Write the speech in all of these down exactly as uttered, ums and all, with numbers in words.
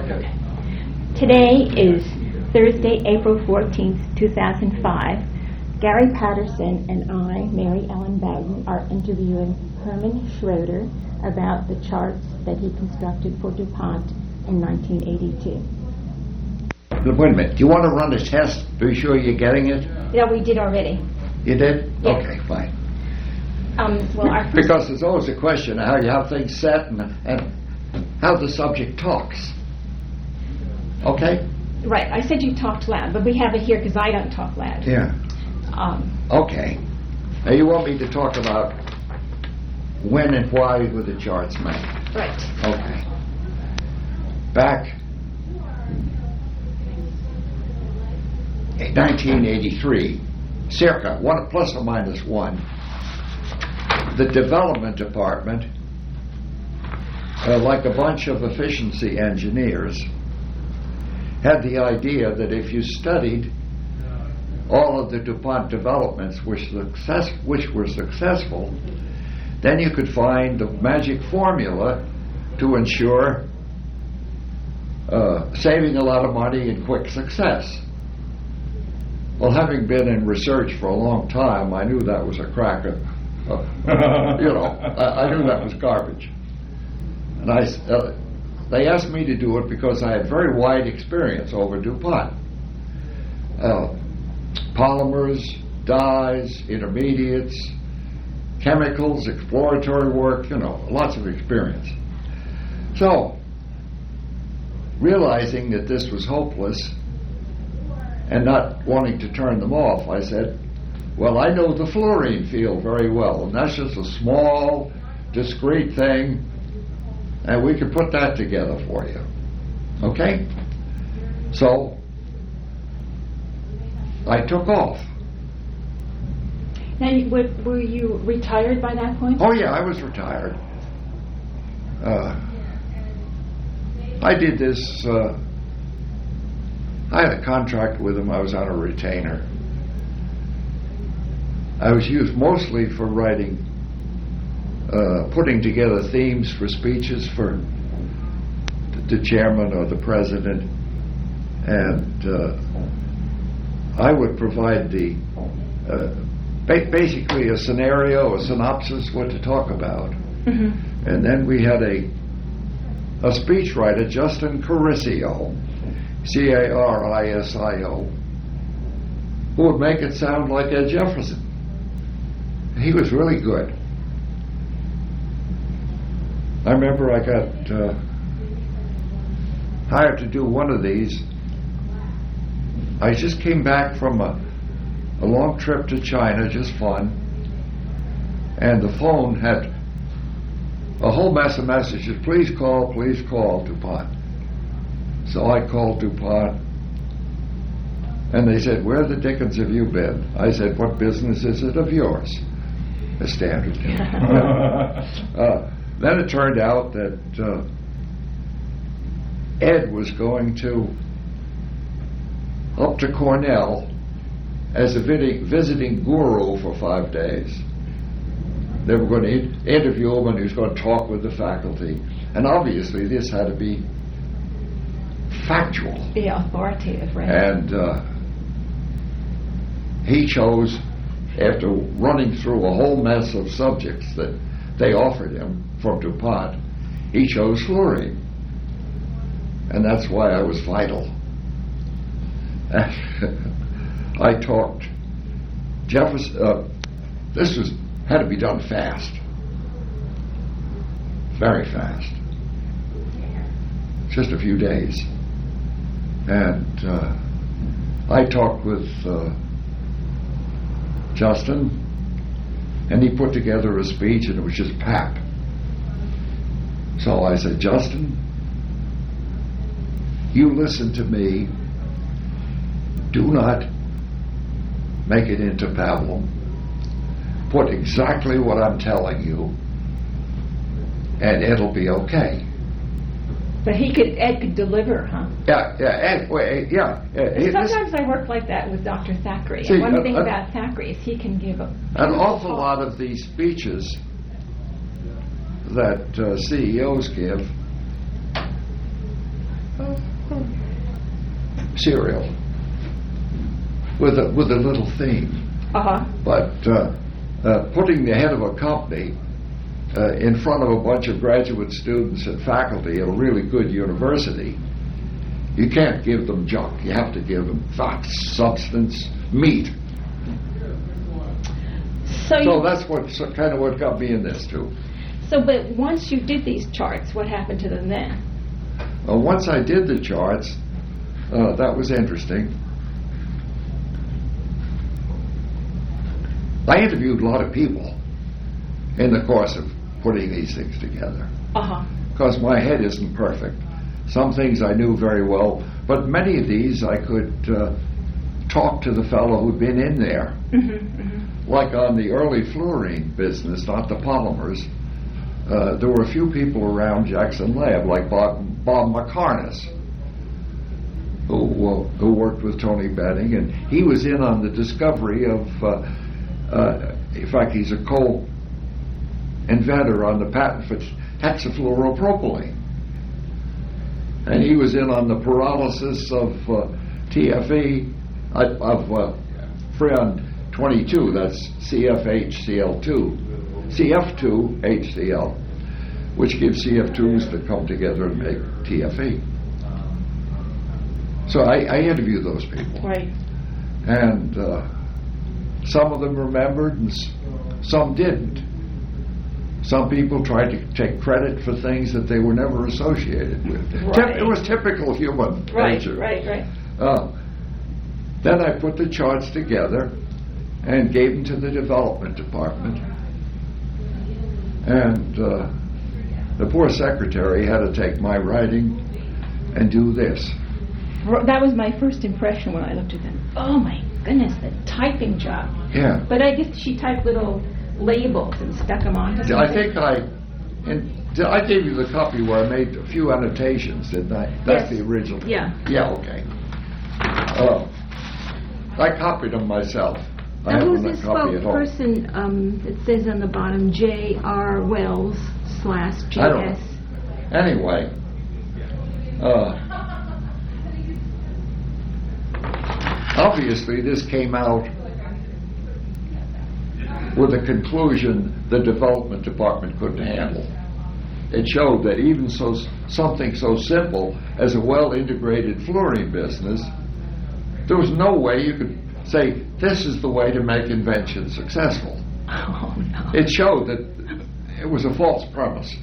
Okay. Today is Thursday, April fourteenth, two thousand five. Gary Patterson and I, Mary Ellen Bowden, are interviewing Herman Schroeder about the charts that he constructed for DuPont in nineteen eighty-two. Wait a minute. Do you want to run a test? Be sure you're getting it? Yeah, we did already. You did? Yes. Okay, fine. Um, well, our first Because there's always a question of how you have things set and, and how the subject talks. Okay? right. I said you talked loud, but we have it here because I don't talk loud. Yeah. Um, Okay. Now you want me to talk about when and why were the charts made? right. Okay. Back in nineteen eighty-three, circa, one plus or minus one, the development department, uh, like a bunch of efficiency engineers, had the idea that if you studied all of the DuPont developments which, success, which were successful, then you could find the magic formula to ensure uh, saving a lot of money and quick success. Well, having been in research for a long time, I knew that was a crack of, uh, you know, I, I knew that was garbage. And I, uh, they asked me to do it because I had very wide experience over DuPont. Uh, polymers, dyes, intermediates, chemicals, exploratory work, you know, lots of experience. So, realizing that this was hopeless and not wanting to turn them off, I said, well, I know the fluorine field very well, and that's just a small, discrete thing, and we can put that together for you. Okay? So, I took off. Now, you, were, were you retired by that point? Oh, yeah, I was retired. Uh, I did this, uh, I had a contract with him. I was on a retainer. I was used mostly for writing, uh, putting together themes for speeches for the chairman or the president, and uh, I would provide the uh, ba- basically a scenario, a synopsis, what to talk about, Mm-hmm. and then we had a a speechwriter, Justin Carisio, C A R I S I O, who would make it sound like Ed Jefferson. He was really good. I remember I got uh, hired to do one of these. I just came back from a, a long trip to China, just fun, and the phone had a whole mess of messages. Please call, please call DuPont. So I called DuPont, and they said, where the dickens have you been? I said, what business is it of yours? A standard. uh, then it turned out that uh, Ed was going to up to Cornell as a vid- visiting guru for five days. They were going to in- interview him, and he was going to talk with the faculty. And obviously this had to be factual. Yeah, authoritative, right? And uh, he chose, after running through a whole mess of subjects that they offered him from DuPont, he chose fluorine. And that's why I was vital. I talked Jefferson, uh, this was had to be done fast, very fast, just a few days. And uh, I talked with uh, Justin, and he put together a speech, and it was just pap. So I said, Justin, you listen to me. Do not make it into pablum. Put exactly what I'm telling you, and it'll be okay. But he could, Ed could deliver, huh? Yeah, yeah, Ed, well, yeah. yeah he- Sometimes this, I work like that with Doctor Thackeray. See, and one uh, thing uh, about Thackeray is he can give a an awful lot of these speeches that uh, C E Os give serial with a with a little theme. Uh-huh. But uh, uh, putting the head of a company uh, in front of a bunch of graduate students and faculty at a really good university, you can't give them junk. You have to give them facts, substance, meat. So, you, So that's what so kind of what got me in this too. so, but once you did these charts, what happened to them then? Uh, once I did the charts, uh, that was interesting. I interviewed a lot of people in the course of putting these things together, Uh-huh. because my head isn't perfect. Some things I knew very well, but many of these I could uh, talk to the fellow who'd been in there. Mm-hmm, mm-hmm. Like on the early fluorine business, not the polymers, uh, there were a few people around Jackson Lab, like Bob, Bob McCarnes, who, uh, who worked with Tony Benning, and he was in on the discovery of, uh, uh, in fact, he's a co-inventor on the patent for hexafluoropropylene. And he was in on the pyrolysis of uh, T F E, uh, of uh, Freon twenty-two, that's C F H C L two, C F two H C L, which gives C F twos that come together and make T F E. So I, I interviewed those people. Right. And uh, some of them remembered and s- some didn't. Some people tried to take credit for things that they were never associated with. Right. Typ- it was typical human Right, nature. right, right. Uh, then I put the charts together and gave them to the development department. And uh, the poor secretary had to take my writing and do this. R- That was my first impression when I looked at them. Oh my goodness, the typing job. Yeah. But I guess she typed little labels and stuck them on. I think I, and I gave you the copy where I made a few annotations, didn't I? That's Yes. the original. Yeah. Yeah, okay. Uh, I copied them myself. I Now, have who's them this a copy at home. spokesperson? Um, it says on the bottom J R Wells slash G I don't S. know. Anyway, uh, obviously this came out with a conclusion the development department couldn't handle. It showed that even so something so simple as a well-integrated fluorine business, there was no way you could say this is the way to make invention successful. Oh no. It showed that it was a false premise.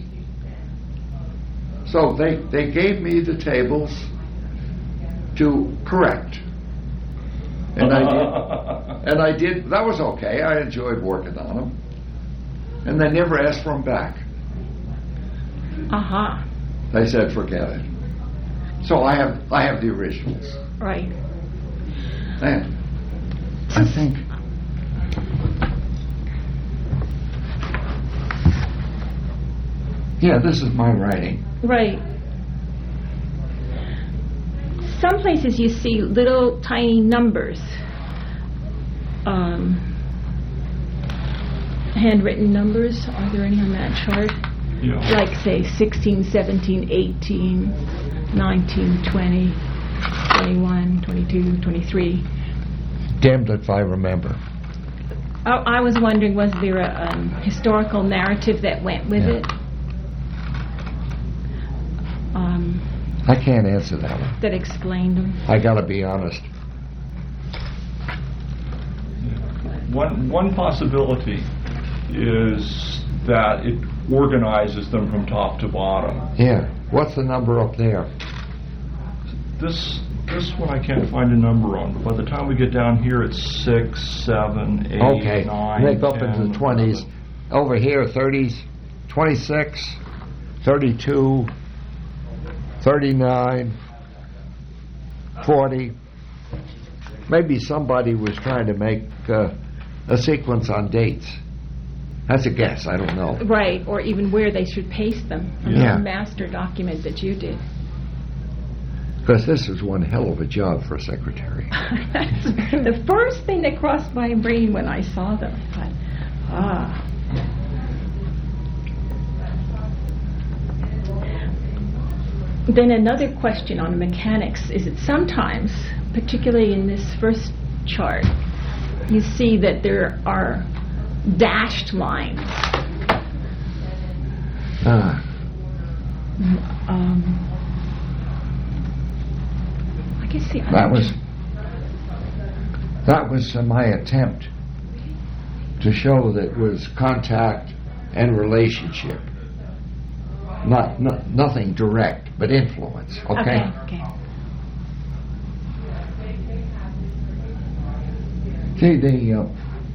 So they, they gave me the tables to correct. And I did. And I did. That was okay. I enjoyed working on them. And they never asked for them back. Uh-huh. They said, forget it. So I have I have the originals. Right. And I think yeah, this is my writing. Right. Some places you see little tiny numbers. Um, handwritten numbers. Are there any on that chart? Yeah. Like, say, sixteen, seventeen, eighteen, nineteen, twenty, twenty-one, twenty-two, twenty-three. Damned if I remember. I, I was wondering, was there a um, historical narrative that went with Yeah. it? Um, I can't answer that one. that explained them? I gotta be honest. One one possibility is that it organizes them from top to bottom. Yeah. What's the number up there? This this one I can't find a number on, but by the time we get down here, it's six, seven, eight, Okay. nine, They go up ten, into the twenties. eleven. Over here, thirties, twenty-six, thirty-two, thirty-nine, forty. Maybe somebody was trying to make uh, a sequence on dates. That's a guess. I don't know. Right, or even where they should paste them on Yeah. the master document that you did. Because this is one hell of a job for a secretary. That's the first thing that crossed my brain when I saw them. I thought, ah. Then another question on mechanics is that sometimes, particularly in this first chart, you see that there are dashed lines. Ah. Um, I can see. That was that was uh, my attempt to show that it was contact and relationship, not, not nothing direct, but influence. Okay. Okay. Okay. See the. Uh,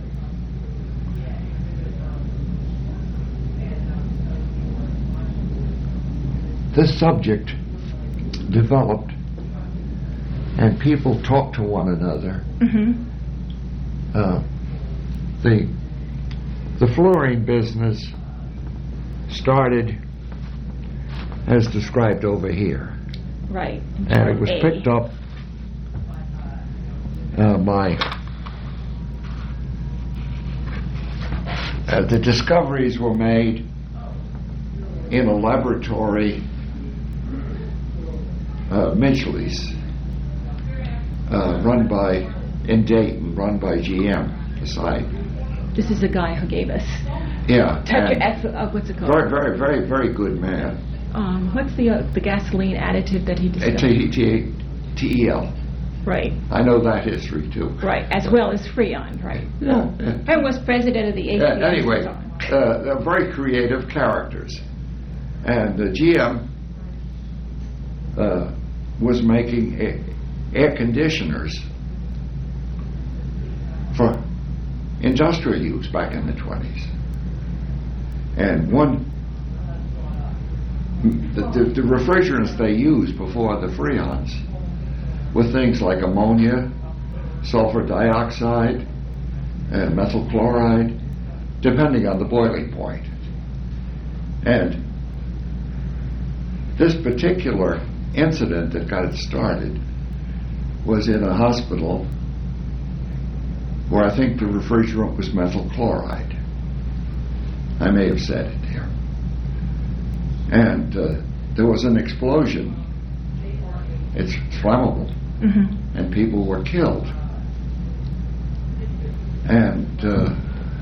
this subject developed, and people talked to one another. Mm-hmm. Uh, the the fluorine business started as described over here, Right. and it was A. picked up uh, by uh, the discoveries were made in a laboratory, uh, Mitchelly's, uh, run by, in Dayton, run by G M, the site. This is the guy who gave us Yeah. Tetra and F. Uh, what's it called? Very, very, very, very good man. Um, what's the uh, the gasoline additive that he Uh, discovered? T- T- T E L. Right. I know that history too. Right. As well as Freon. Right. Yeah. yeah. And was president of the A P Uh, S. anyway, uh, they're very creative characters. And uh, G M uh, was making a- air conditioners for industrial use back in the twenties. And one, the, the, the refrigerants they used before the Freons were things like ammonia, sulfur dioxide, and methyl chloride, depending on the boiling point. And this particular incident that got it started was in a hospital where I think the refrigerant was methyl chloride. I may have said it there. And uh, there was an explosion. It's flammable. Mm-hmm. And people were killed. And uh,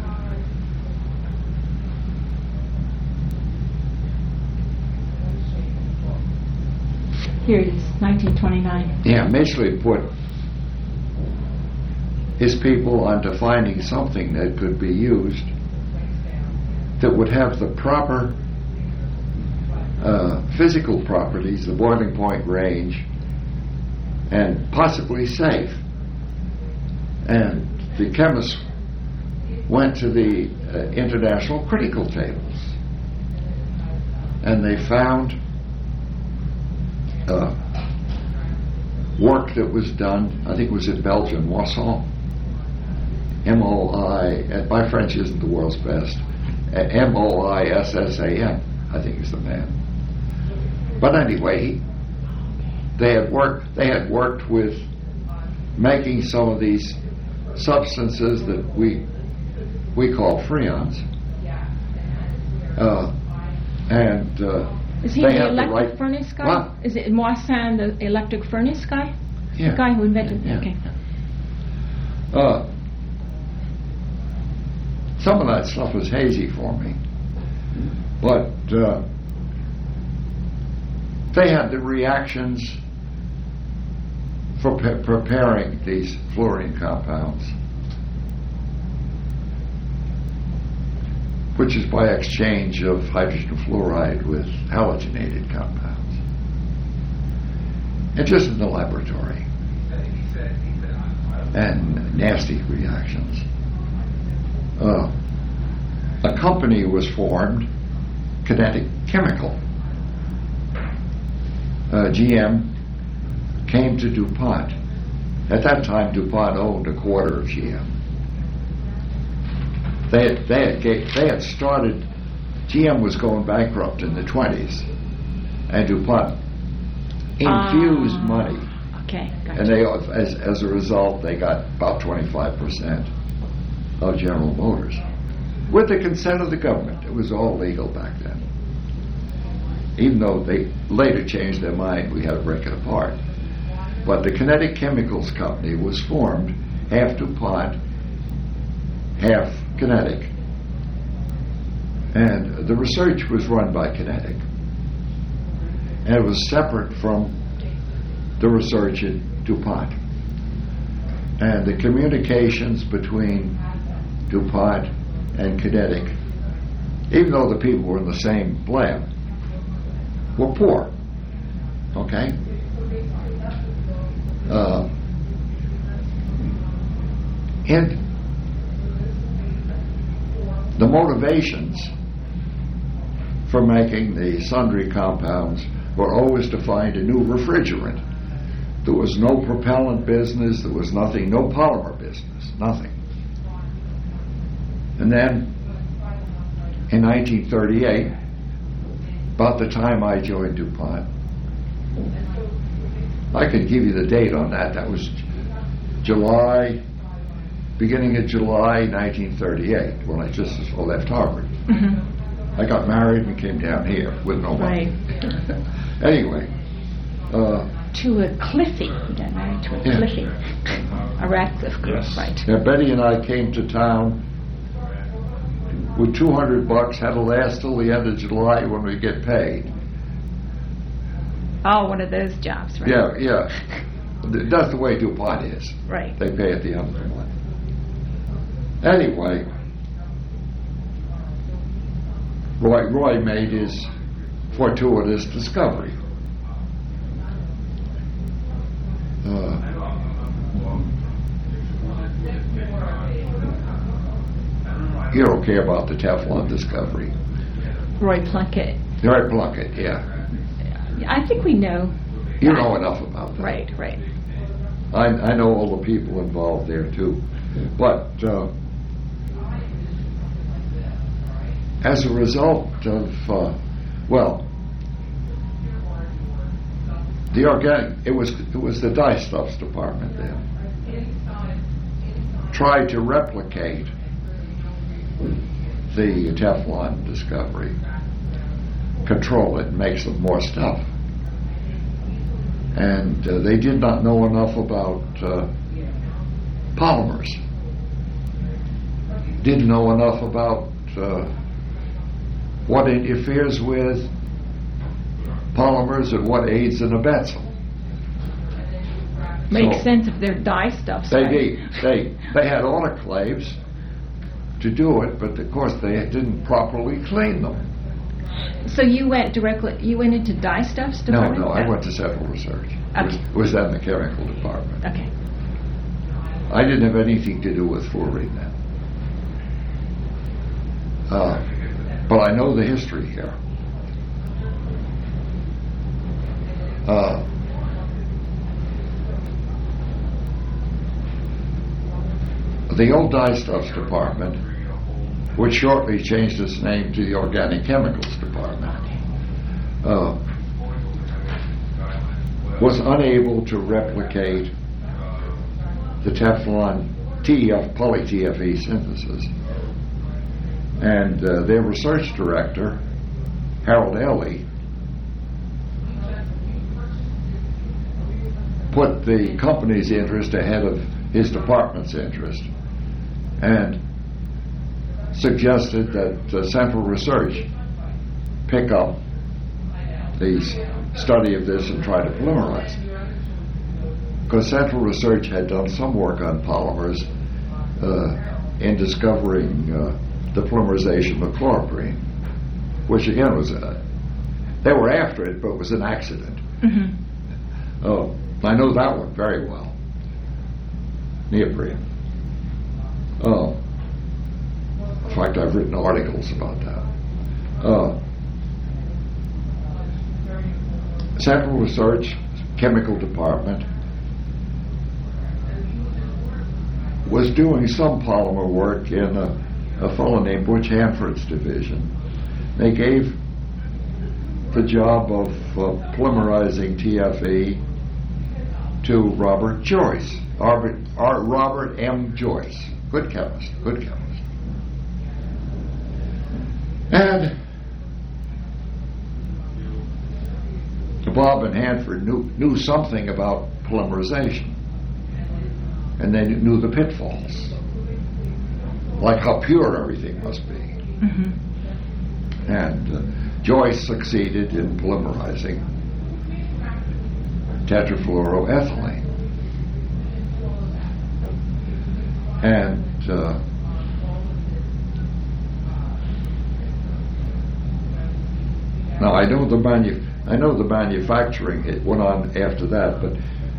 Here it is, nineteen twenty-nine. yeah, Mitchley put his people onto finding something that could be used that would have the proper uh, physical properties, the boiling point range, and possibly safe. And the chemists went to the uh, international critical tables, and they found uh, work that was done, I think it was in Belgium, Moisson, M O I, uh, my French isn't the world's best, uh, M O I S S A N, I think is the man. But anyway, they had worked, they had worked with making some of these substances that we we call freons. Uh, and uh, Is he they the have the electric right- furnace guy? What? Is it Moissan, the electric furnace guy? Yeah. The guy who invented Yeah. Okay. Uh, some of that stuff was hazy for me, but uh, they had the reactions for pe- preparing these fluorine compounds, which is by exchange of hydrogen fluoride with halogenated compounds, and just in the laboratory, and nasty reactions. Uh, a company was formed, Kinetic Chemical. Uh, G M came to DuPont. At that time, DuPont owned a quarter of G M. They had, they had, ga- they had started, G M was going bankrupt in the twenties, and DuPont infused Ah, money. Okay, gotcha. And they, as, as a result, they got about twenty-five percent of General Motors. With the consent of the government. It was all legal back then. even though they later changed their mind, we had to break it apart. But the Kinetic Chemicals Company was formed half DuPont, half Kinetic. And the research was run by Kinetic. And it was separate from the research at DuPont. And the communications between DuPont and Kinetic, even though the people were in the same lab, were poor. Okay? Uh, and the motivations for making the sundry compounds were always to find a new refrigerant. There was no propellant business, there was nothing, no polymer business, nothing. And then in nineteen thirty-eight, about the time I joined DuPont, I can give you the date on that, that was July, beginning of July nineteen thirty-eight, when I just left Harvard. Mm-hmm. I got married and came down here with no money. Right. Anyway. Uh, to a Cliffy, you got married to a yeah. Cliffy, a Radcliffe group, Yes. right? Now, Betty and I came to town with two hundred bucks, had to last till the end of July when we get paid. Oh, one of those jobs, right? Yeah, yeah. Th- That's the way DuPont is. Right. They pay at the end of the month. Anyway, Roy, Roy made his fortuitous discovery. Uh, you don't care about the Teflon discovery. Roy Plunkett. Roy Plunkett, yeah. I think we know. You that. know enough about that. Right, right. I, I know all the people involved there too. But uh, as a result of, uh, well, the organic, it was it was the dyestuffs department then, tried to replicate the Teflon discovery, control it, make some more stuff. And uh, they did not know enough about uh, polymers. Didn't know enough about uh, what interferes with polymers and what aids and abets them. Makes So, sense if they're dye stuff. They right? did. They they had autoclaves to do it, but of course they didn't properly clean them. So you went directly, you went into dye stuffs No, department? no, I went to Central Research. Okay. Was, was that in the chemical department? Okay. I didn't have anything to do with fluorine then. Uh, but I know the history here. Uh, the old dyestuffs department, which shortly changed its name to the Organic Chemicals Department, uh, was unable to replicate the Teflon T E F, poly-T F E synthesis. And uh, their research director, Harold Ellie, put the company's interest ahead of his department's interest and suggested that uh, Central Research pick up the study of this and try to polymerize it. Because Central Research had done some work on polymers uh, in discovering uh, the polymerization of chloroprene, which again was a, they were after it, but it was an accident. Mm-hmm. Oh, I know that one very well. Neoprene. Oh, in fact, I've written articles about that. Uh, Central Research Chemical Department was doing some polymer work in a, a fellow named Butch Hanford's division. They gave the job of uh, polymerizing T F E to Robert Joyce, Robert, R, Robert M. Joyce, good chemist, good chemist. And Bob and Hanford knew, knew something about polymerization. And they knew the pitfalls, like how pure everything must be. Mm-hmm. And uh, Joyce succeeded in polymerizing tetrafluoroethylene. And uh, now I know the manu- I know the manufacturing, it went on after that, but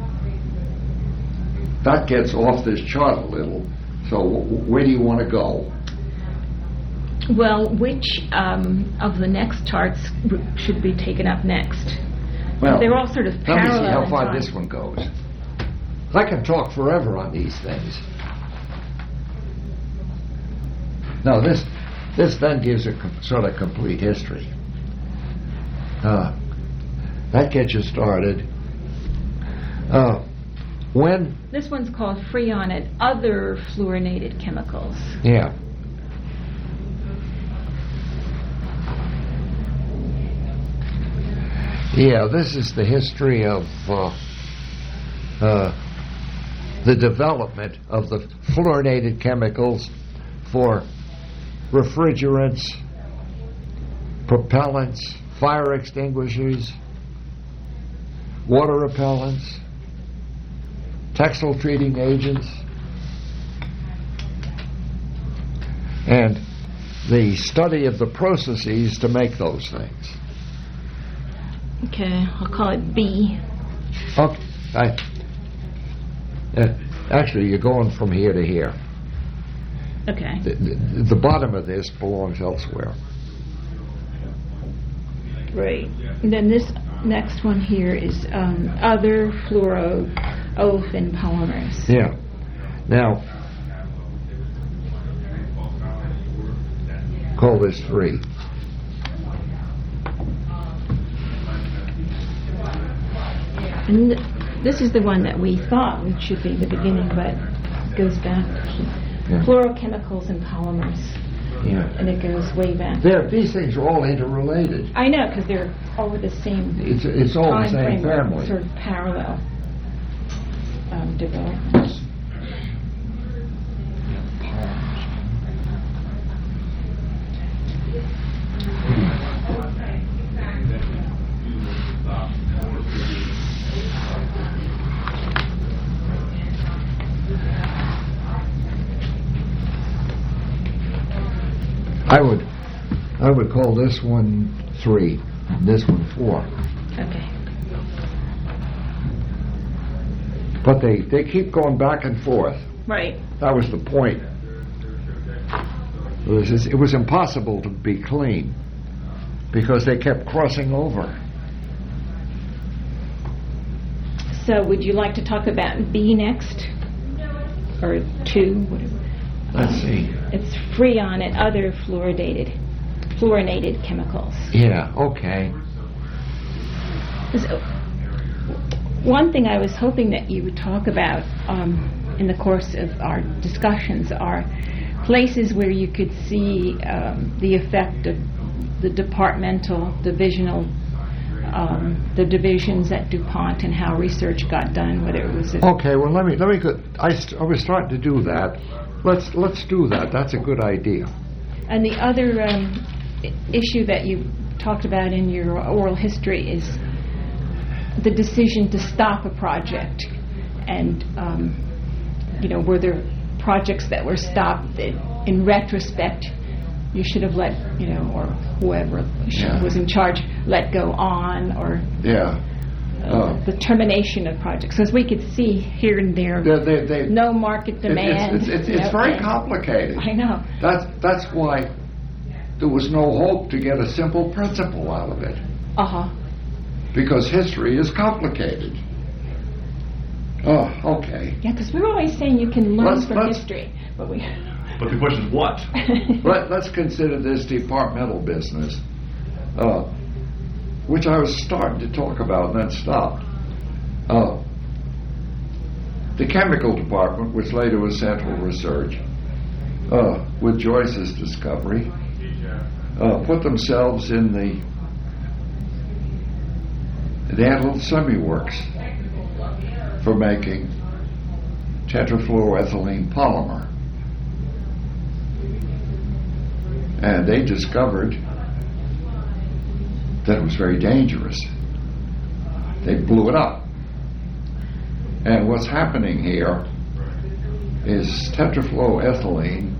that gets off this chart a little. So w- where do you want to go? Well, which um, of the next charts r- should be taken up next? Well, They're all sort of let parallel. me see how in far time. this one goes. I can talk forever on these things. Now this this then gives a com- sort of complete history. Uh, that gets you started. Uh, when This one's called Freon and Other Fluorinated Chemicals. yeah. Yeah, this is the history of uh, uh, the development of the fluorinated chemicals for refrigerants, propellants, fire extinguishers, water repellents, textile treating agents, and the study of the processes to make those things. Okay, I'll call it B. Okay. I, uh, actually, you're going from here to here. Okay. The, the, the bottom of this belongs elsewhere. Right. And then this next one here is um, Other Fluoroolefin Polymers. Yeah. Now, call this three. And th- this is the one that we thought it should be the beginning, but it goes back to Yeah. fluorochemicals and polymers, Yeah. and it goes way back. There, these things are all interrelated. I know, because they're all the same It's it's all the time same frame, family. sort of parallel um, developments. I would I would call this one three, this one four. Okay. But they, they keep going back and forth. Right. That was the point. It was, it was impossible to be clean because they kept crossing over. So would you like to talk about B next? Or two? Whatever. Let's see. It's Freon and Other Fluoridated, Fluorinated Chemicals. Yeah, okay. So, one thing I was hoping that you would talk about um, in the course of our discussions are places where you could see um, the effect of the departmental, divisional, um, the divisions at DuPont and how research got done, whether it was a Okay, well let me let me go. I, st- I was starting to do that. Let's let's do that. That's a good idea. And the other um, I- issue that you talked about in your oral history is the decision to stop a project. And, um, you know, were there projects that were stopped that, in retrospect, you should have let, you know, or whoever should, Yeah. was in charge, let go on, or Yeah. uh, Oh. the termination of projects? Because we could see here and there They, they, they, no market it- demand. It's, it's, it's, you it's know, very and- complicated. I know. That's that's why there was no hope to get a simple principle out of it, Uh-huh. because history is complicated. Oh, okay. Yeah, because we're always saying you can learn Let's- from let's- history, but we... But the question is what? Let, let's consider this departmental business, uh, which I was starting to talk about and then stopped. Uh, the chemical department, which later was Central Research, uh, with Joyce's discovery, uh, put themselves in the They had little semi-works for making tetrafluoroethylene polymer. And they discovered that it was very dangerous. They blew it up. And what's happening here is tetrafluoroethylene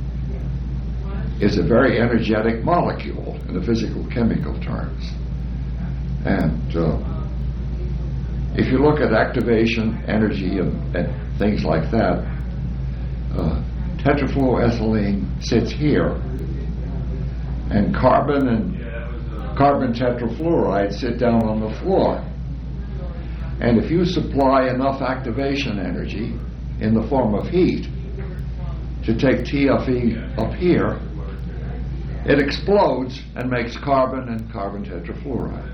is a very energetic molecule in the physical chemical terms. And uh, if you look at activation, energy, and, and things like that, uh, tetrafluoroethylene sits here, and carbon and carbon tetrafluoride sit down on the floor. And if you supply enough activation energy in the form of heat to take T F E up here, it explodes and makes carbon and carbon tetrafluoride.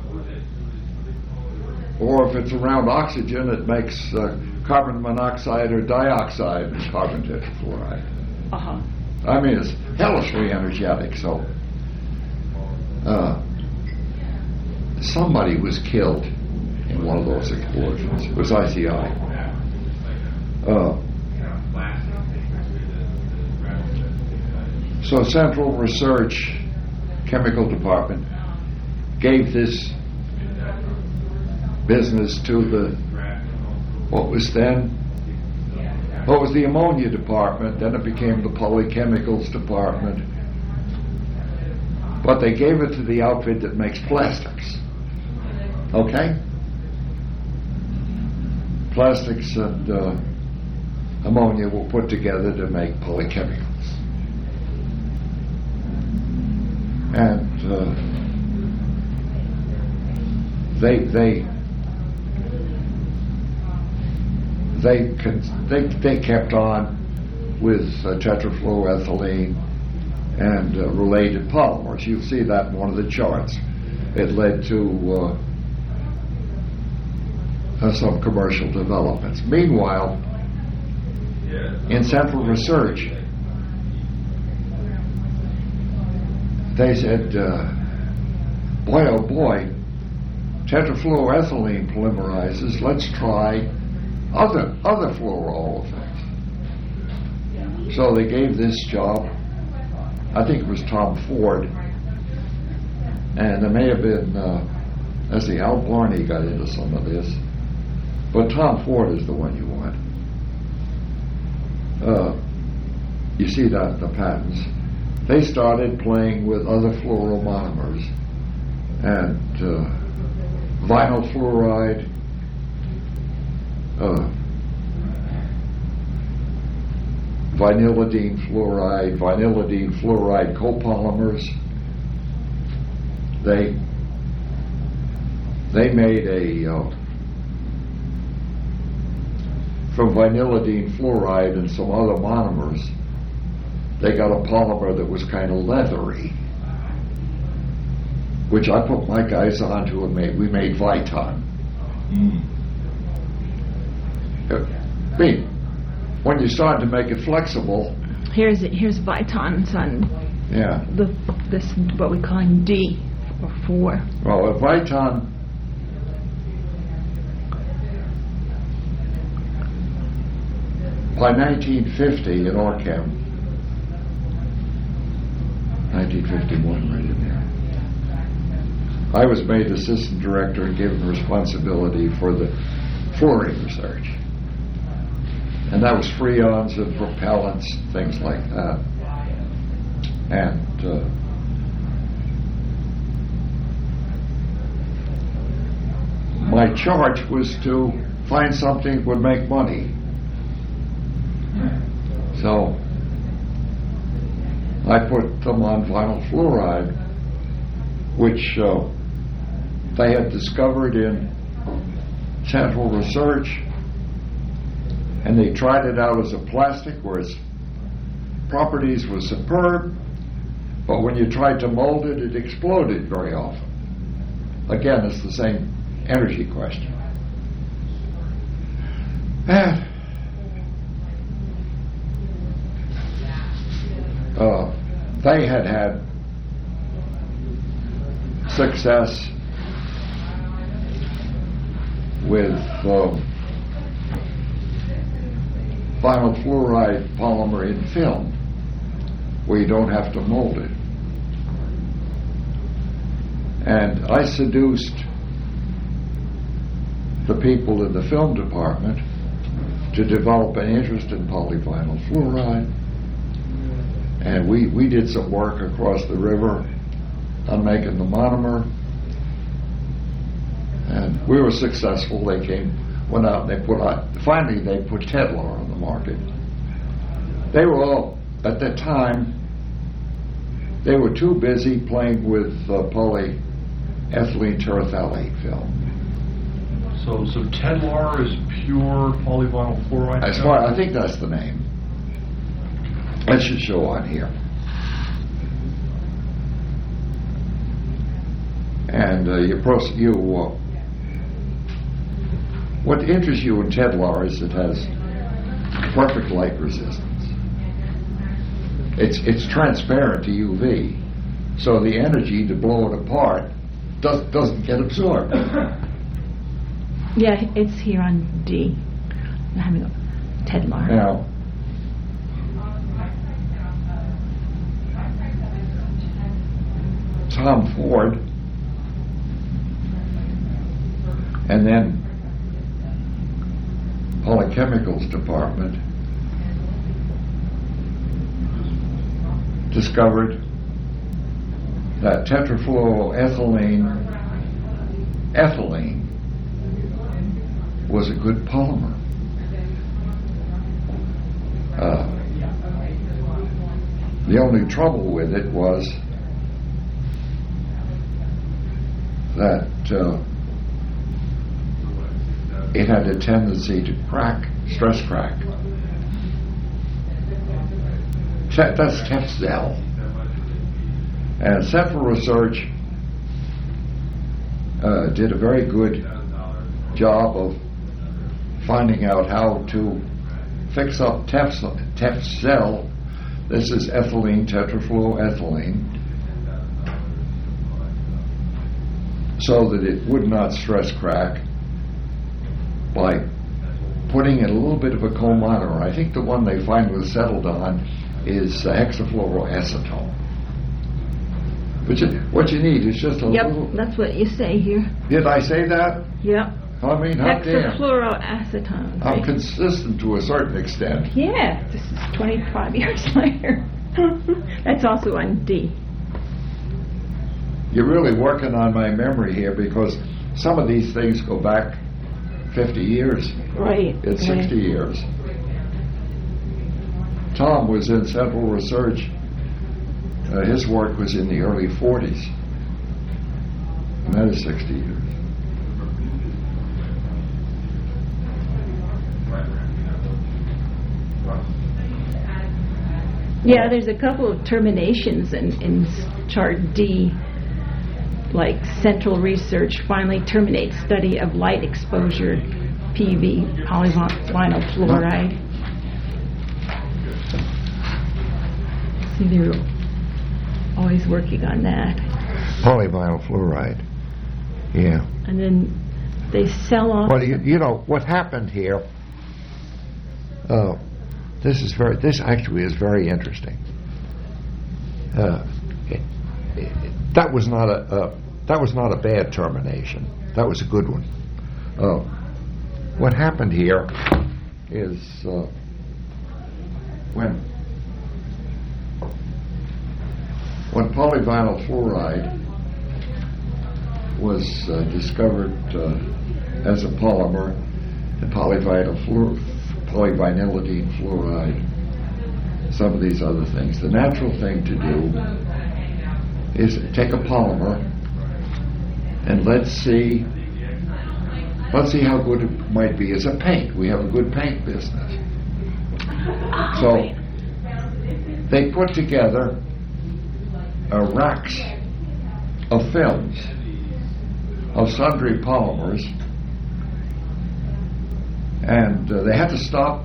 Or if it's around oxygen, it makes uh, carbon monoxide or dioxide and carbon tetrafluoride. Uh-huh. I mean, it's hellishly energetic. So uh, somebody was killed in one of those explosions. It was I C I. Uh, so Central Research Chemical Department gave this business to the, what was then, what was the ammonia department, then it became the polychemicals department. But they gave it to the outfit that makes plastics. Okay? Plastics and uh, ammonia were put together to make polychemicals. And uh, they they they con- they they kept on with uh, tetrafluoroethylene and uh, related polymers. You'll see that in one of the charts. It led to uh, uh, some commercial developments. Meanwhile, in Central Research, they said, uh, boy, oh boy, tetrafluoroethylene polymerizes, let's try other other fluoroolefins. So they gave this job, I think it was Tom Ford, and there may have been, uh, let's see, Al Blarney got into some of this, but Tom Ford is the one you want. Uh, you see that in the patents. They started playing with other fluoromonomers, and uh, vinyl fluoride, uh, vinylidene fluoride, vinylidene fluoride copolymers. They they made a uh, from vinylidene fluoride and some other monomers. They got a polymer that was kind of leathery, which I put my guys onto and made. We made Viton. Mm. I mean, when you start to make it flexible. Here's here's Viton's on Yeah. the this what we call D or four. Well, a Viton. By nineteen fifty in Orchem, nineteen fifty-one, right in there, I was made assistant director and given responsibility for the fluorine research. And that was freons and propellants, things like that. And uh, my charge was to find something that would make money. So I put them on vinyl fluoride, which uh, they had discovered in Central Research, and they tried it out as a plastic where its properties were superb, but when you tried to mold it, it exploded very often. Again, it's the same energy question. And uh, they had had success with um, vinyl fluoride polymer in film, where you don't have to mold it. And I seduced the people in the film department to develop an interest in polyvinyl fluoride. And we, we did some work across the river on making the monomer. And we were successful. They came, went out, and they put out, finally they put Tedlar on the market. They were all, at that time, they were too busy playing with uh, polyethylene terephthalate film. So, so Tedlar is pure polyvinyl fluoride? As far, I think that's the name. That should show on here. And uh, you, pros- you uh, what interests you in Tedlar is it has perfect light resistance. It's it's transparent to U V, so the energy to blow it apart does, doesn't get absorbed. Yeah, it's here on D. I'm having a Tedlar. Now, Tom Ford, and then Polychemicals Department discovered that tetrafluoroethylene ethylene was a good polymer. Uh, the only trouble with it was that uh, it had a tendency to crack, stress crack. Te- that's Tefzel. And Central Research uh, did a very good job of finding out how to fix up Tefzel. Tefzel. This is ethylene tetrafluoroethylene, so that it would not stress crack by putting in a little bit of a co-monomer. I think the one they finally settled on is uh, hexafluoroacetone. But you, what you need is just a Yep, little... that's what you say here. Did I say that? Yep. I mean, how damn. Hexafluoroacetone. I'm right? consistent to a certain extent. Yeah, this is twenty-five years later. That's also on D. You're really working on my memory here, because some of these things go back fifty years. Right. It's right. sixty years. Tom was in Central Research. Uh, his work was in the early forties. And that is sixty years. Yeah, there's a couple of terminations in, in chart D, like Central Research finally terminates study of light exposure P V, polyvinyl fluoride. See, they're always working on that. Polyvinyl fluoride. Yeah. And then they sell off. Well, you, you know, what happened here, uh, this is very, this actually is very interesting. Uh, it, it, that was not a, uh, that was not a bad termination. That was a good one. Uh, what happened here is uh, when when polyvinyl fluoride was uh, discovered uh, as a polymer, the polyvinyl fluor- polyvinylidene fluoride, some of these other things. The natural thing to do is take a polymer and let's see let's see how good it might be as a paint. We have a good paint business. So they put together uh, racks of films of sundry polymers, and uh, they had to stop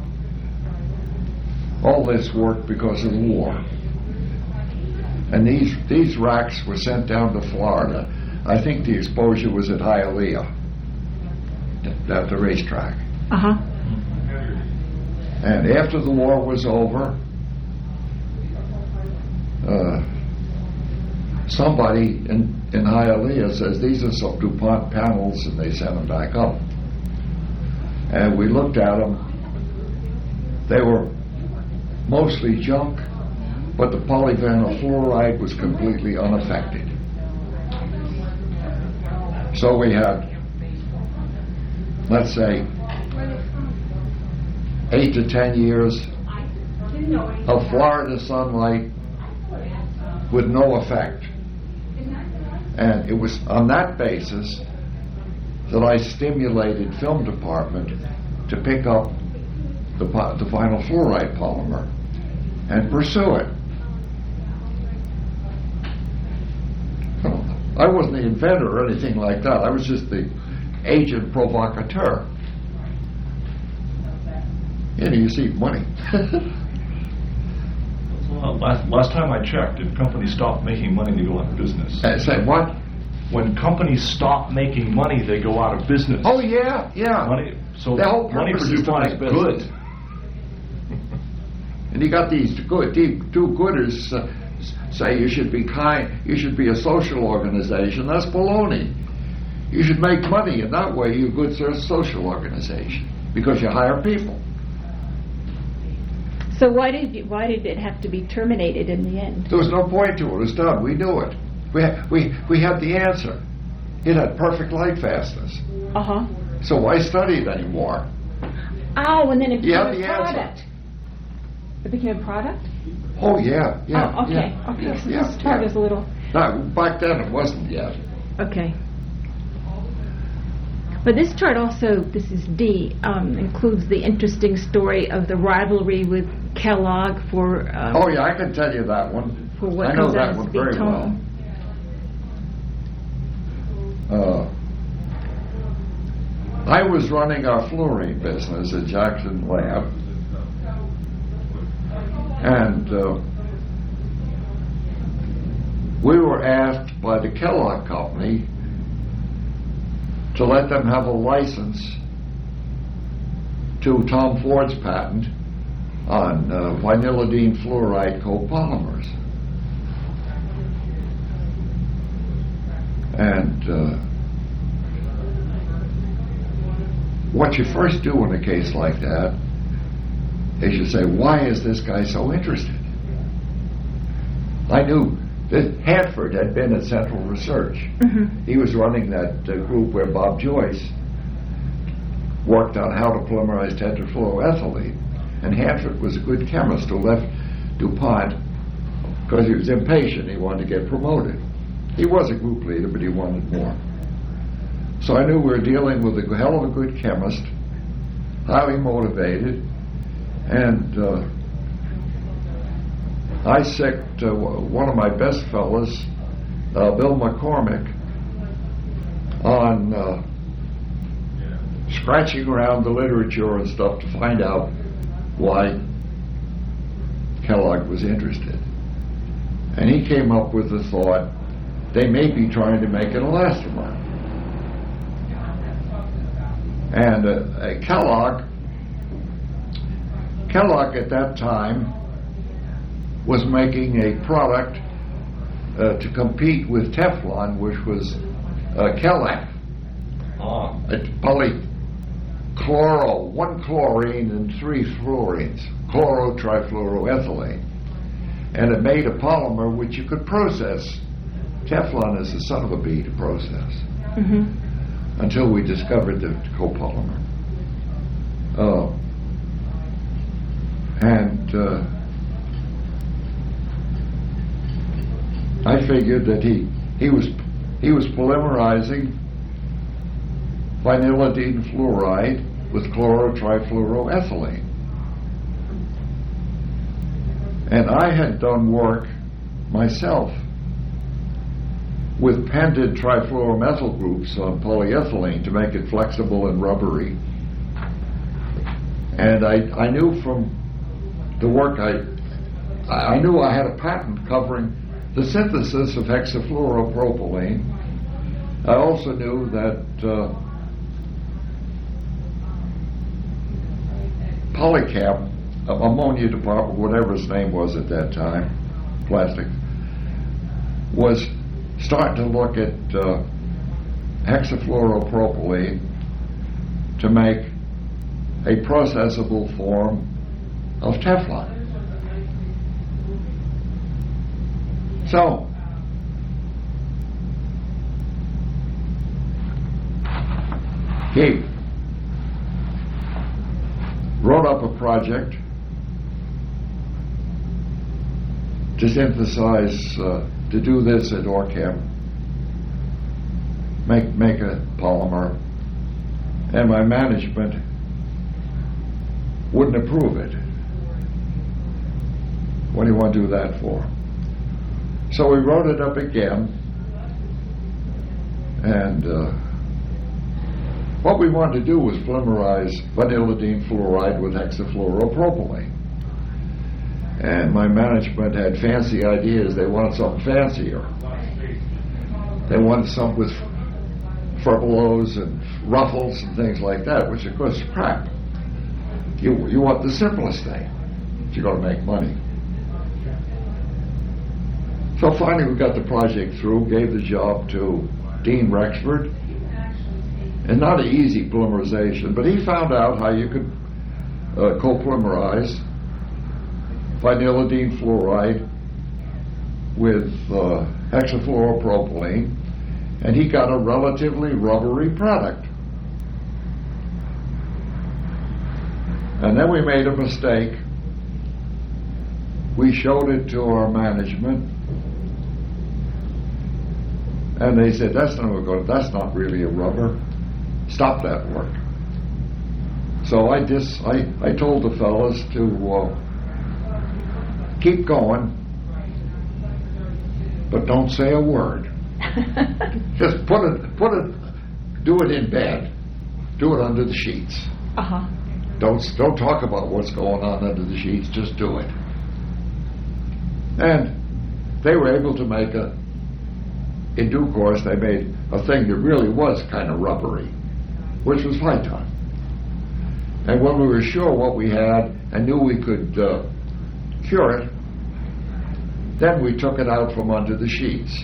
all this work because of the war. And these these racks were sent down to Florida. I think the exposure was at Hialeah. at the racetrack. Uh-huh. And after the war was over, uh, somebody in, in Hialeah says, these are some DuPont panels, and they sent them back up. And we looked at them. They were mostly junk, but the polyvinyl fluoride was completely unaffected. So we had, let's say, eight to ten years of Florida sunlight with no effect. And it was on that basis that I stimulated film department to pick up the, po- the vinyl fluoride polymer and pursue it. I wasn't the inventor or anything like that. I was just the agent provocateur. You know, you see money. Well, last, last time I checked, if companies stop making money, they go out of business. Uh, say what? When companies stop making money, they go out of business. Oh yeah, yeah. Money, so the whole money purpose for is to DuPont make is business. good. And you got these good, do-gooders uh, say you should be kind, you should be a social organization. That's baloney. You should make money, and that way you're a good social organization because you hire people. So why did you, why did it have to be terminated in the end? There was no point to it. It was done. We knew it. We had, we we had the answer. It had perfect light fastness. Uh huh. So why study it anymore? Oh, and then it You became have a the product. answer. It became a product. Oh yeah, yeah. Oh, okay. yeah, okay. yeah, so yeah, this chart yeah. is a little. No, back then it wasn't yet. Okay. But this chart also, this is D, um, includes the interesting story of the rivalry with Kellogg for. Um, Oh yeah, I can tell you that one. For what I know comes out that as one very Vuitton. well. Uh, I was running our fluorine business at Jackson Lab, and uh, we were asked by the Kellogg Company to let them have a license to Tom Ford's patent on uh, vinylidene fluoride copolymers. And uh, what you first do in a case like that is you say, why is this guy so interested? I knew that Hanford had been at Central Research. Mm-hmm. He was running that uh, group where Bob Joyce worked on how to polymerize tetrafluoroethylene. And Hanford was a good chemist who left DuPont because he was impatient. He wanted to get promoted. He was a group leader, but he wanted more. So I knew we were dealing with a hell of a good chemist, highly motivated, and uh, I sicked uh, one of my best fellows, uh, Bill McCormick, on uh, scratching around the literature and stuff to find out why Kellogg was interested. And he came up with the thought, they may be trying to make an elastomer. And uh, uh, Kellogg, Kellogg at that time was making a product uh, to compete with Teflon, which was uh, Kellan. Ah. A polychloro, one chlorine and three fluorines, chlorotrifluoroethylene. And it made a polymer which you could process. Teflon is the son of a bee to process. Mm-hmm. Until we discovered the copolymer. Uh, and uh, I figured that he he was he was polymerizing vinylidene fluoride with chlorotrifluoroethylene. And I had done work myself with pended trifluoromethyl groups on polyethylene to make it flexible and rubbery. And I, I knew from the work I, I knew I had a patent covering the synthesis of hexafluoropropylene. I also knew that uh, Polycap, uh, ammonia department, whatever his name was at that time, plastic, was starting to look at uh, hexafluoropropylene to make a processable form of Teflon. So, he wrote up a project to synthesize, uh, to do this at Orchem, make, make a polymer, and my management wouldn't approve it. What do you want to do that for? So we wrote it up again, and uh, what we wanted to do was polymerize vinylidene fluoride with hexafluoropropylene. And my management had fancy ideas. They wanted something fancier. They wanted something with furbelows and ruffles and things like that, which of course is crap. You, you want the simplest thing if you're going to make money. So finally we got the project through, gave the job to Dean Rexford, and not an easy polymerization, but he found out how you could uh, co-polymerize vinylidene fluoride with uh, hexafluoropropylene, and he got a relatively rubbery product. And then we made a mistake. We showed it to our management, and they said, that's not good. That's not really a rubber. Stop that work. So I just, I, I told the fellas to uh, keep going, but don't say a word. Just put it, put it, do it in bed. Do it under the sheets. Uh-huh. Don't, don't talk about what's going on under the sheets. Just do it. And they were able to make a, in due course, they made a thing that really was kind of rubbery, which was Viton. And when we were sure what we had and knew we could uh, cure it, then we took it out from under the sheets.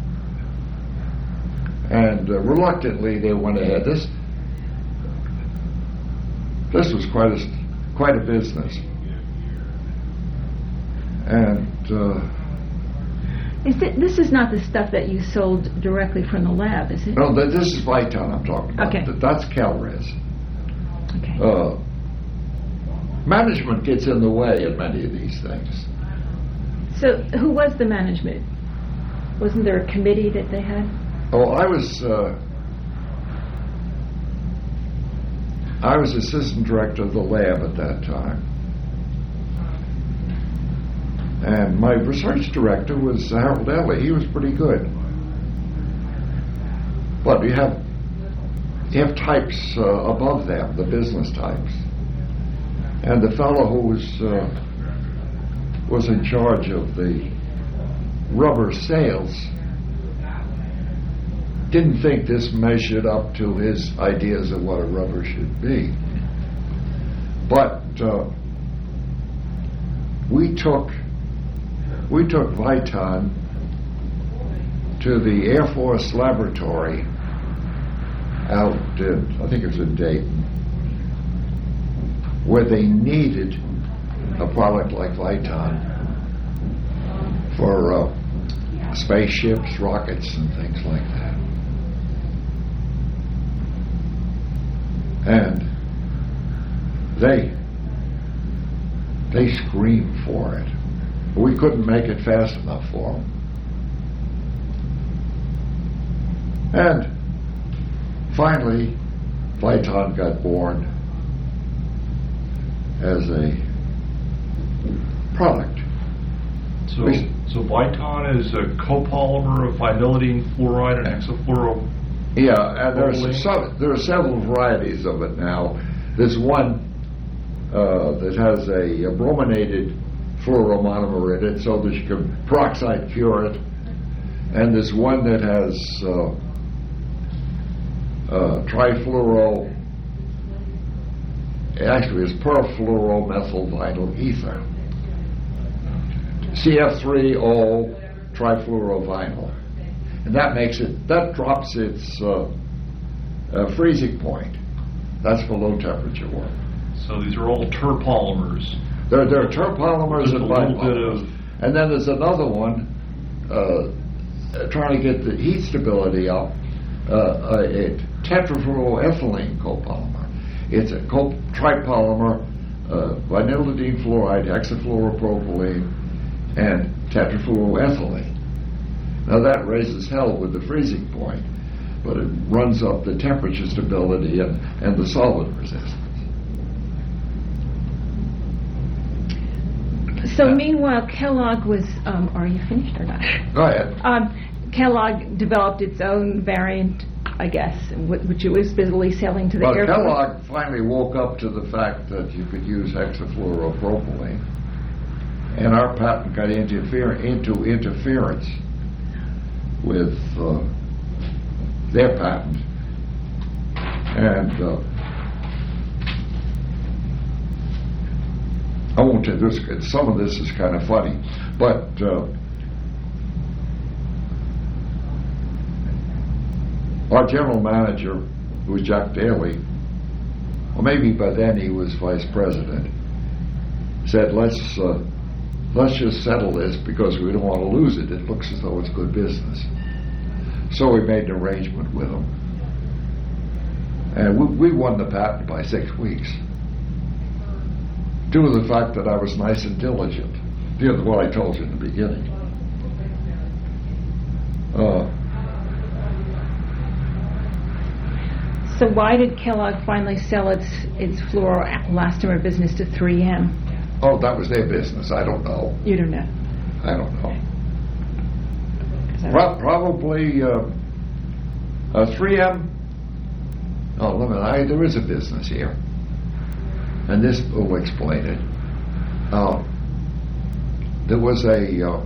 And uh, reluctantly they went ahead. This this was quite a, quite a business. And uh, Is it, this is not the stuff that you sold directly from the lab, is it? no, th- this is Viton I'm talking about. Okay. Th- That's Calres. Okay. Uh, management gets in the way of many of these things. So who was the management? Wasn't there a committee that they had? Oh, I was uh, I was assistant director of the lab at that time, and my research director was Harold Ellie. He was pretty good, but you have you have types uh, above them, the business types, and the fellow who was uh, was in charge of the rubber sales didn't think this measured up to his ideas of what a rubber should be. But uh, we took we took Viton to the Air Force laboratory out in, I think it was in Dayton, where they needed a product like Viton for uh, spaceships, rockets, and things like that. And they they screamed for it. We couldn't make it fast enough for them. And finally, Viton got born as a product. So, We- so Viton is a copolymer of vinylidene fluoride and hexafluoro. Yeah, and there's Propylene? some, there are several varieties of it now. There's one uh, that has a, a brominated fluoromonomer in it so that you can peroxide cure it. And there's one that has uh, uh, trifluoro it actually is perfluoromethylvinyl ether. C F three O trifluorovinyl. And that makes it, that drops its uh, uh, freezing point. That's for low temperature work. So these are all terpolymers. There, there are terpolymers Just and a little bit bipolymers. of- And then there's another one uh, uh, trying to get the heat stability up, uh, a, a tetrafluoroethylene copolymer. It's a co- tripolymer, uh, vinylidene fluoride, hexafluoropropylene, and tetrafluoroethylene. Now that raises hell with the freezing point, but it runs up the temperature stability and, and the solvent resistance. So meanwhile, Kellogg was, um, are you finished or not? Go ahead. Um, Kellogg developed its own variant, I guess, wh- which it was busily selling to the Well, Air Force. Kellogg finally woke up to the fact that you could use hexafluoropropylene, and our patent got interfere, into interference with uh, their patent. And uh, I won't tell this, some of this is kind of funny, but uh, our general manager, who was Jack Daly, or maybe by then he was vice president, said, let's uh, let's just settle this because we don't want to lose it. It looks as though it's good business. So we made an arrangement with him. And we, we won the patent by six weeks. Due to the fact that I was nice and diligent. You know, what I told you in the beginning. Uh, So why did Kellogg finally sell its its fluoroelastomer business to three M? oh, that was their business. I don't know. You don't know. I don't know. Is that Pro- probably uh, uh, three M. Oh, look, I, there is a business here, and this will explain it. Uh, there was a uh,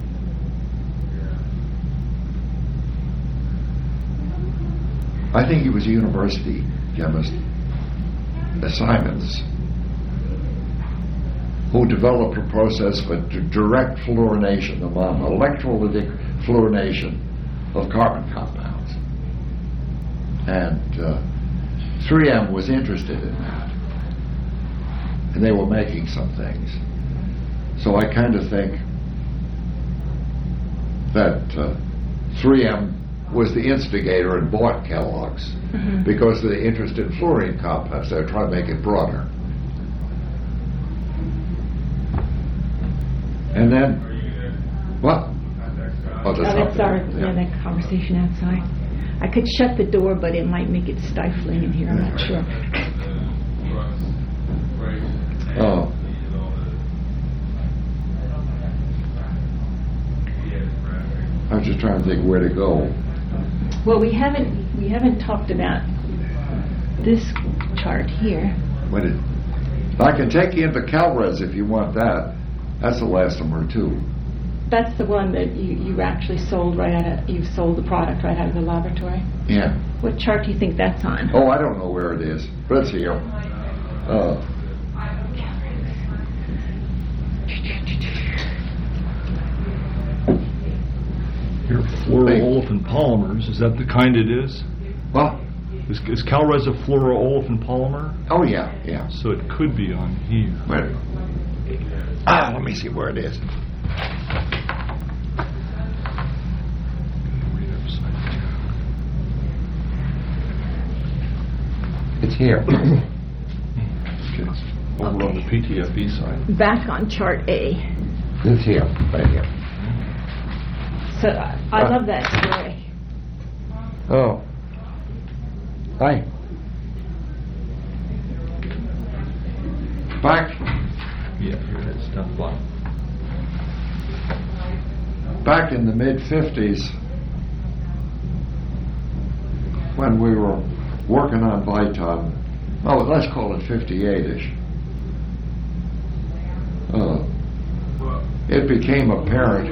I think he was a university chemist, uh, Simons, who developed a process for d- direct fluorination, of um, electrolytic fluorination of carbon compounds. And uh, three M was interested in that. And they were making some things. So I kind of think that uh, three M was the instigator and bought Kellogg's Mhm. because they're interested in fluorine compounds. They're trying to make it broader. And then, what? Oh, Oh, that's not our, there. yeah, that conversation outside. I could shut the door, but it might make it stifling in here, I'm not sure. Oh. I was just trying to think where to go. Well, we haven't, we haven't talked about this chart here. What did, I can take you into CalRes if you want that. That's elastomer too. That's the one that you, you actually sold right out of, you sold the product right out of the laboratory. Yeah. What chart do you think that's on? Oh, I don't know where it is, but it's here. Uh, Your fluoroolefin polymers, is that the kind it is? well, Is, is CalRes a fluoroolefin polymer? oh yeah, yeah. So it could be on here. Wait. Ah, let me see where it is. Read upside down. It's here. Okay, it's over on the Okay. P T F E side. Back on chart A. It's here, right here. So I, I love that story. Oh. Hi. Back, Yeah, here it is, down the bottom. back in the mid fifties, when we were working on Viton, oh, let's call it fifty-eight-ish, uh, it became apparent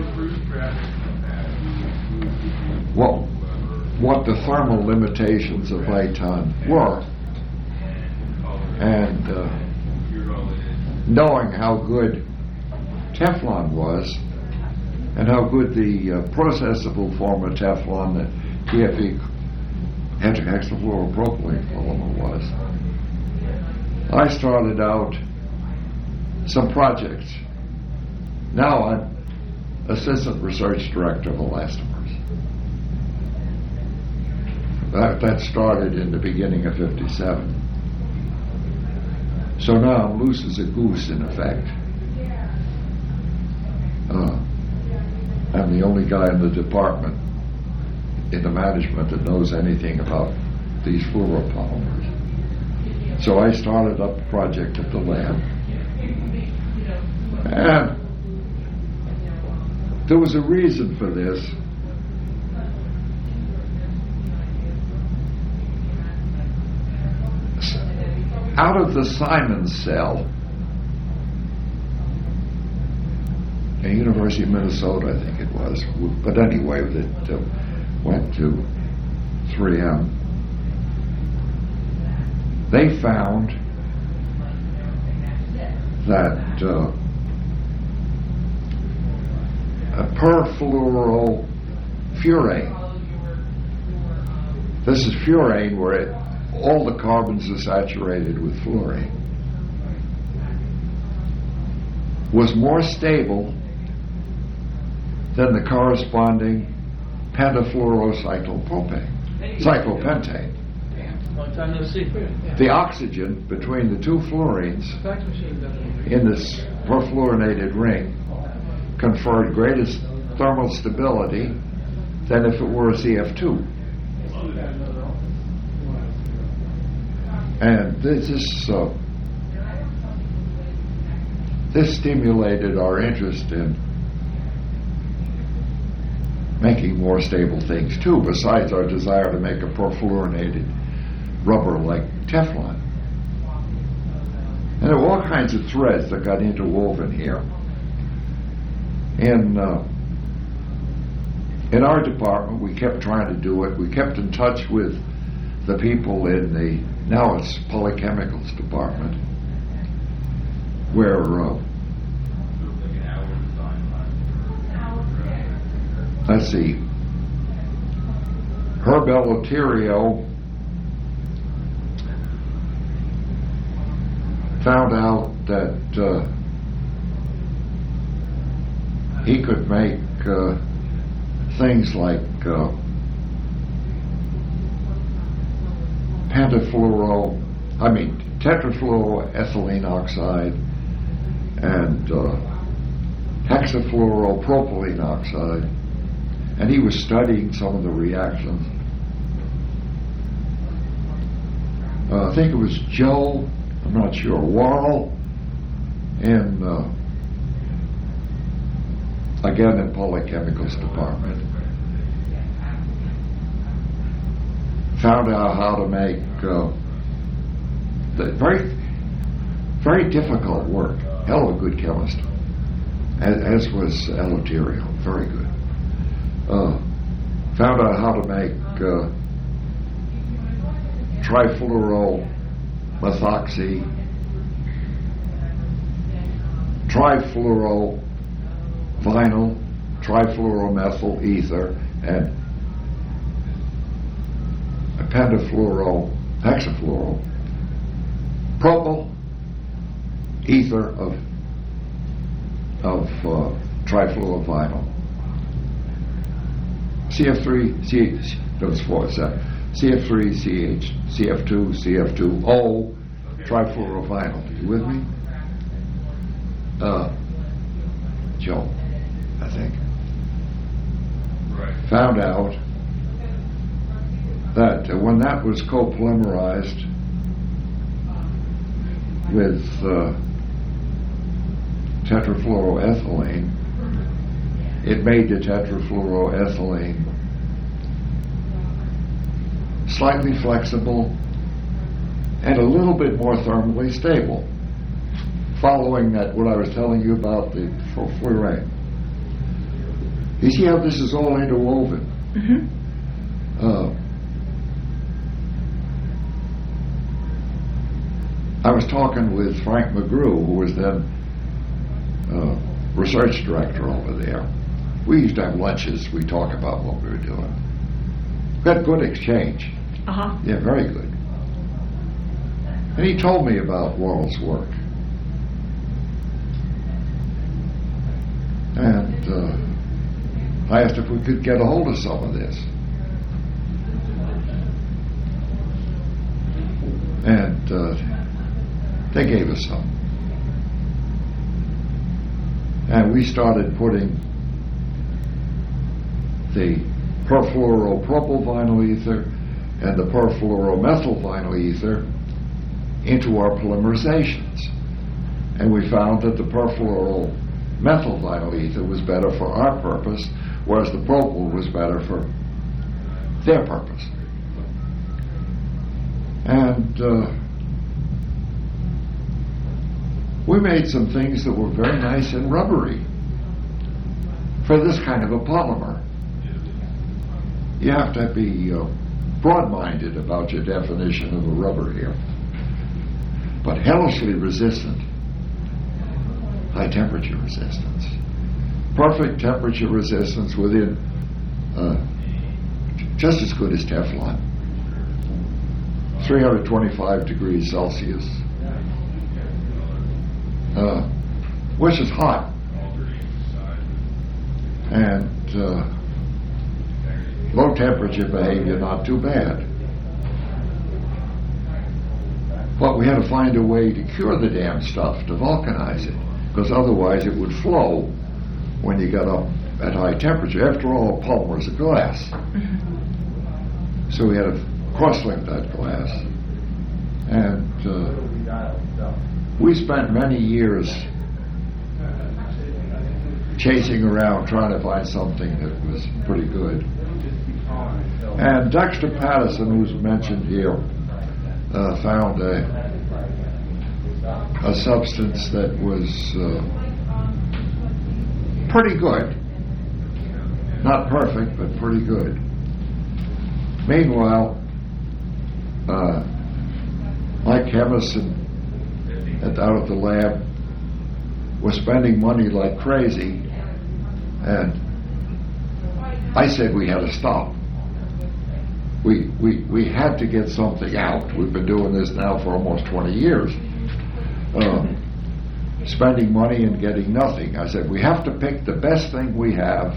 what, what the thermal limitations of Viton were. And uh, knowing how good Teflon was and how good the uh, processable form of Teflon, the T F E hexafluoropropylene polymer was, I started out some projects. Now I'm Assistant Research Director of Elastomers. That, that started in the beginning of fifty-seven. So now I'm loose as a goose, in effect. Uh, I'm the only guy in the department, in the management, that knows anything about these fluoropolymers. So I started up a project at the lab. And there was a reason for this. Out of the Simons cell at University of Minnesota, I think it was, but anyway, that uh, went to three M, they found that uh, a perfluorofurane, this is furane where it, all the carbons are saturated with fluorine, was more stable than the corresponding pentafluorocyclopropane, cyclopentane. The oxygen between the two fluorines in this perfluorinated ring conferred greater thermal stability than if it were a C F two. And this is, uh, this stimulated our interest in making more stable things too, besides our desire to make a perfluorinated rubber like Teflon. And there were all kinds of threads that got interwoven here. In, uh, in our department, we kept trying to do it. We kept in touch with the people in the, now it's Polychemicals department, where uh, let's see, Herb Eleuterio found out that uh, he could make uh, things like uh, pentafluoro, I mean tetrafluoroethylene oxide and uh, hexafluoropropylene oxide, and he was studying some of the reactions. Uh, I think it was Joe, I'm not sure, Worrell, in uh, again in Polychemicals department, found out how to make uh, the very, very difficult work. Hell of a good chemist, as, as was Eleuterio, very good. Uh, found out how to make uh, trifluoromethoxy, trifluorovinyl, trifluoromethyl ether, and a pentafluoro hexafluoro propyl ether of of uh, trifluorovinyl. C F three, C, those four, C F three, C H, C F two, C F two O, trifluorovinyl. You with me? Uh, Joe, I think. Right. Found out that uh, when that was copolymerized with uh, tetrafluoroethylene, it made the tetrafluoroethylene slightly flexible and a little bit more thermally stable, following that what I was telling you about the fluorine. You see how this is all interwoven? Mm-hmm. Uh, I was talking with Frank McGrew, who was then uh, research director over there. We used to have lunches. We talk about what we were doing. We had good exchange. Uh-huh. Yeah, very good. And he told me about Worrell's work. And uh, I asked if we could get a hold of some of this. And uh, they gave us some. And we started putting the perfluoropropyl vinyl ether and the perfluoromethyl vinyl ether into our polymerizations. And we found that the perfluoromethyl vinyl ether was better for our purpose, whereas the propyl was better for their purpose. And uh, we made some things that were very nice and rubbery for this kind of a polymer. You have to be uh, broad-minded about your definition of a rubber here. But hellishly resistant, high temperature resistance. Perfect temperature resistance within uh, just as good as Teflon. three hundred twenty-five degrees Celsius, uh, which is hot. And uh, low temperature behavior, not too bad. But we had to find a way to cure the damn stuff, to vulcanize it, because otherwise it would flow when you got up at high temperature. After all, polymers are glass. Mm-hmm. So we had to cross-link that glass. And uh, we spent many years chasing around trying to find something that was pretty good. And Dexter Pattison, who's mentioned here, uh, found a, a substance that was uh, pretty good. Not perfect, but pretty good. Meanwhile, uh, my chemists and, and out at the lab were spending money like crazy, and I said we had to stop. We, we, we had to get something out. We've been doing this now for almost twenty years. Uh, spending money and getting nothing. I said, we have to pick the best thing we have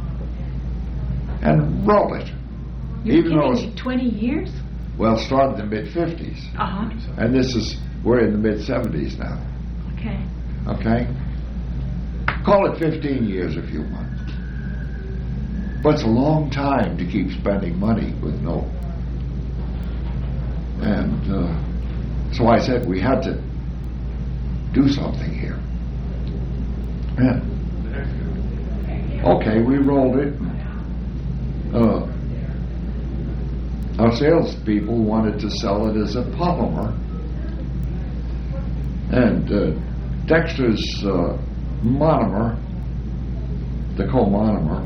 and roll it. You're Even though giving it's, twenty years? well, it started in the mid-fifties. Uh-huh. And this is, we're in the mid-seventies now. Okay. Okay? Call it fifteen years if you want. But it's a long time to keep spending money with no. And uh, so I said we had to do something here. And okay, we rolled it. Uh, our salespeople wanted to sell it as a polymer. And uh, Dexter's uh, monomer, the comonomer,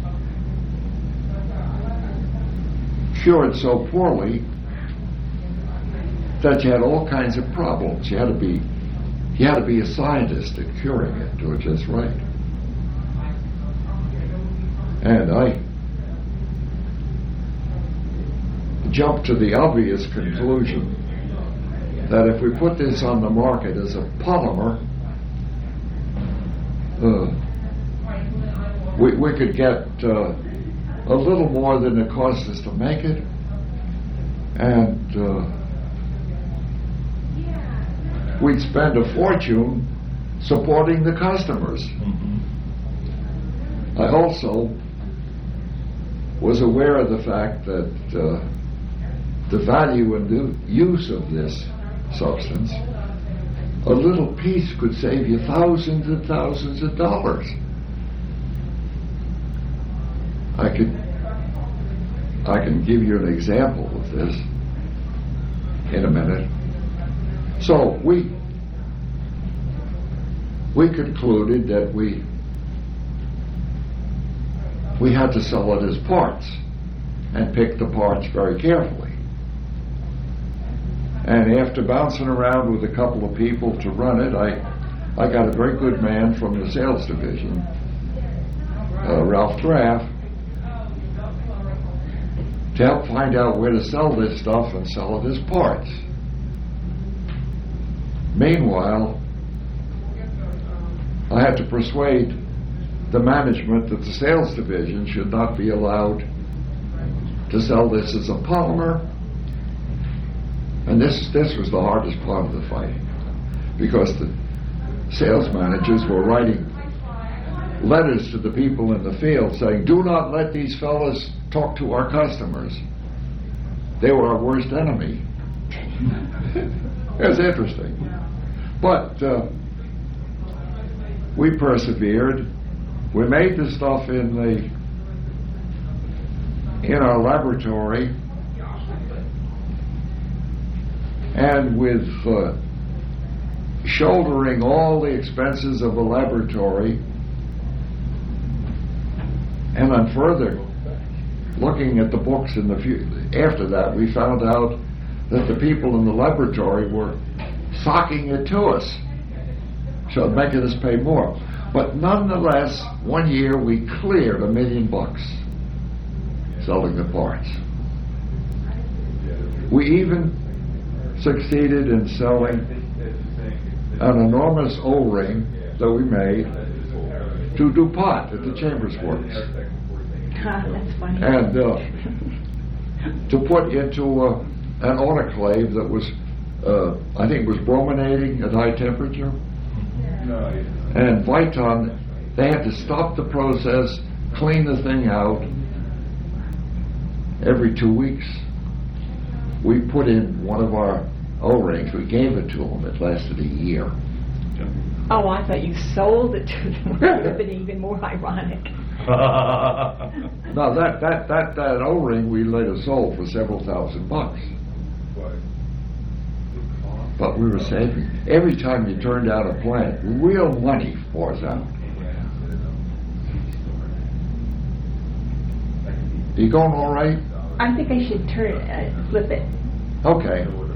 cured so poorly that you had all kinds of problems. You had to be, you had to be a scientist at curing it, do it just right. And I jumped to the obvious conclusion that if we put this on the market as a polymer, uh, we, we could get uh, a little more than it cost us to make it, and uh, we'd spend a fortune supporting the customers. Mm-hmm. I also was aware of the fact that uh, the value and the use of this substance, a little piece could save you thousands and thousands of dollars. I could, I can give you an example of this in a minute. So we, we concluded that we, we had to sell it as parts and pick the parts very carefully. And after bouncing around with a couple of people to run it, I, I got a very good man from the sales division, uh, Ralph Graff, to help find out where to sell this stuff and sell it as parts. Meanwhile, I had to persuade the management that the sales division should not be allowed to sell this as a polymer. And this this was the hardest part of the fight, because the sales managers were writing letters to the people in the field saying, do not let these fellas talk to our customers. They were our worst enemy. It was interesting. But uh, we persevered. We made the stuff in the in our laboratory, and with uh, shouldering all the expenses of a laboratory, and on further looking at the books in the few, after that, we found out that the people in the laboratory were socking it to us, so making us pay more. But nonetheless, one year we cleared a million bucks selling the parts. We even succeeded in selling an enormous O-ring that we made to DuPont at the Chambers Works. That's funny. And uh, to put into uh, an autoclave that was, uh, I think was brominating at high temperature. And Viton, they had to stop the process, clean the thing out every two weeks. We put in one of our O-rings, we gave it to them, it lasted a year. Oh, I thought you sold it to them. That would have been even more ironic. No, that, that, that, that O-ring we later sold for several thousand bucks. But we were saving. Every time you turn down a plant, real money pours out. You going all right? I think I should turn, uh, flip it. Okay.